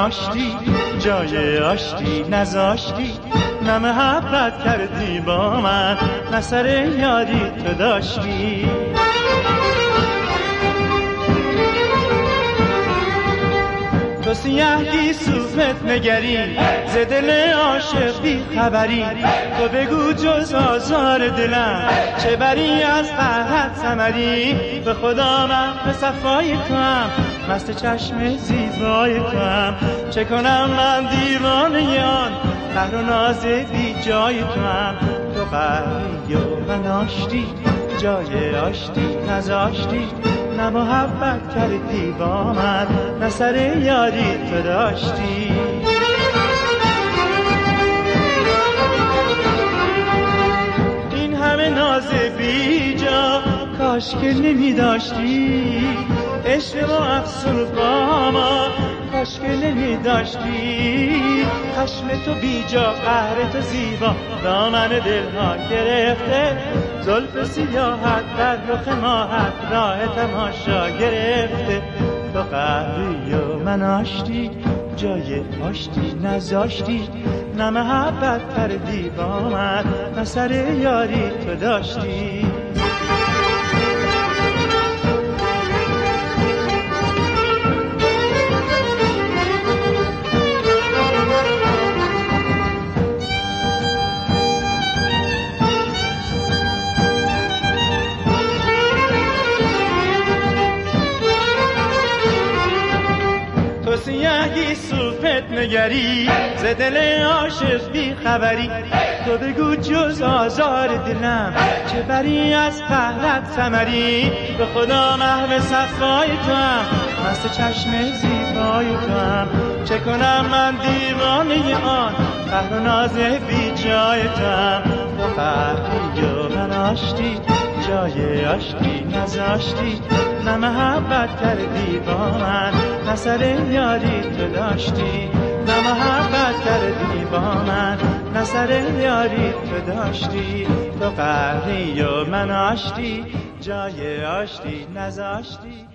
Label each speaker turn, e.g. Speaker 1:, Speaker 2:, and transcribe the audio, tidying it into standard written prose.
Speaker 1: آشتی جای آشتی نذاشتی، نه محبت کردی با من نه سر یاری تو داشتی. تو سیاهی صوفت نگری ز دل عاشق بی خبری، تو بگو جز آزار دلم چه بری از قهرت ثمری. به خدا من به صفای تو هم مست چشم زیبای تو هم، چه کنم من دیوانه آن قهر و ناز بی جای تو هم. تو قهری و من آشتی جای آشتی نذاشتی، نه محبت کردی با من نه سر یاری تو داشتی. این همه ناز بی جا کاش که نمی داشتی، عشق و افسون با ما کاش که نمی داشتی. خشم تو بی جا قهر تو زیبا دامن دلها گرفته، زلف سیاحت در رخ ماهت راه تماشا گرفته. تو قهری و من آشتی جای آشتی نذاشتی، نه محبت کردی با من نه سر یاری تو داشتی. سیاهی صوفت نگری ز دل عاشق بی خبری، تو بگو جز آزار دلم چه بری از قهرت ثمری. به خدا محو صفای تو هم مست چشم زیبای تو هم، چه کنم من دیوانه آن قهر و ناز بی جای تو هم. تو قهری و من آشتی جای آشتی نذاشتی، نه محبت کردی با من نه سر یاری تو داشتی. نه محبت کردی با من نه سر یاری تو داشتی. تو قهری و من آشتی جای آشتی نذاشتی.